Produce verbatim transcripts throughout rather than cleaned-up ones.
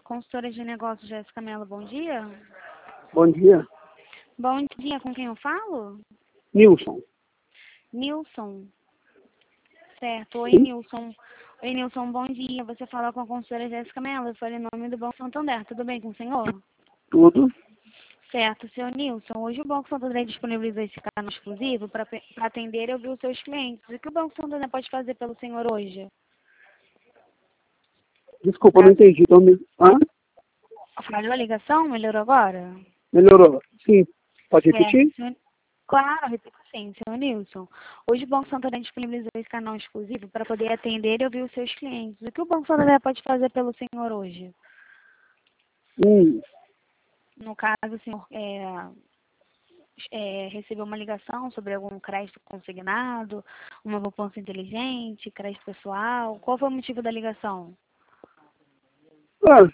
Consultora de negócios, Jéssica Mello, bom dia. Bom dia. Bom dia, com quem eu falo? Nilson. Nilson. Certo. Oi, Sim. Nilson. Oi, Nilson, bom dia. Você fala com a consultora Jéssica Mello, eu falei em nome do Banco Santander. Tudo bem com o senhor? Tudo. Certo, senhor Nilson. Hoje o Banco Santander disponibilizou esse canal exclusivo para atender e ouvir os seus clientes. O que o Banco Santander pode fazer pelo senhor hoje? Desculpa, eu não Caso... entendi. Então, me... Hã? Falhou a ligação? Melhorou agora? Melhorou. Sim. Pode Certo, repetir? senhor... Claro, repito sim, senhor Nilson. Hoje o Banco Santander disponibilizou esse canal exclusivo para poder atender e ouvir os seus clientes. O que o Banco Santander pode fazer pelo senhor hoje? Hum. No caso, o senhor é, é, recebeu uma ligação sobre algum crédito consignado, uma poupança inteligente, crédito pessoal. Qual foi o motivo da ligação? Ah,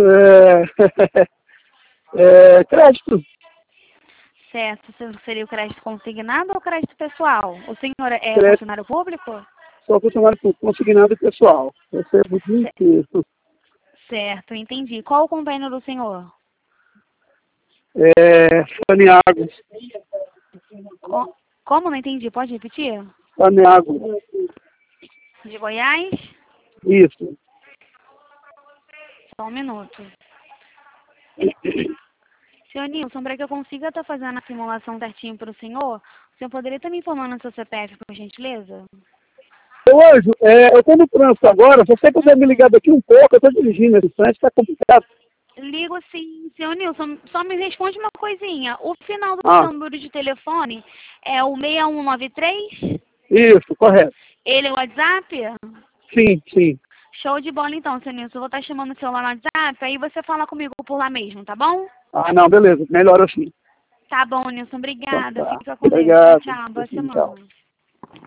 é... é... Crédito. Certo, seria o crédito consignado ou crédito pessoal? O senhor é Crédito. funcionário público? Só funcionário consignado pessoal. Recebo o dia inteiro. Certo, entendi. Qual o convênio do senhor? É... Saneago. Co- Como? Não entendi. Pode repetir? Saneago. De Goiás? Isso. Só um minuto. Senhor Nilson, para que eu consiga estar fazendo a simulação certinho para o senhor, o senhor poderia estar me informando o seu C P F, por gentileza? Ô, Anjo, é, eu estou no trânsito agora. Se você puder me Uhum. ligar daqui um pouco, eu estou dirigindo nesse instante, está complicado. Ligo sim. Senhor Nilson, só me responde uma coisinha. O final do Ah, seu número de telefone é o seis um nove três? isso, correto. Ele é o WhatsApp? Sim, sim. Show de bola então, senhor Nilson. Eu vou estar chamando o seu lá no WhatsApp, aí você fala comigo por lá mesmo, tá bom? Ah, não, beleza. Melhor assim. Tá bom, Nilson. Então Obrigada. tá. Fica com Deus. Tchau, Obrigado. tchau. Boa Assim, tchau. semana.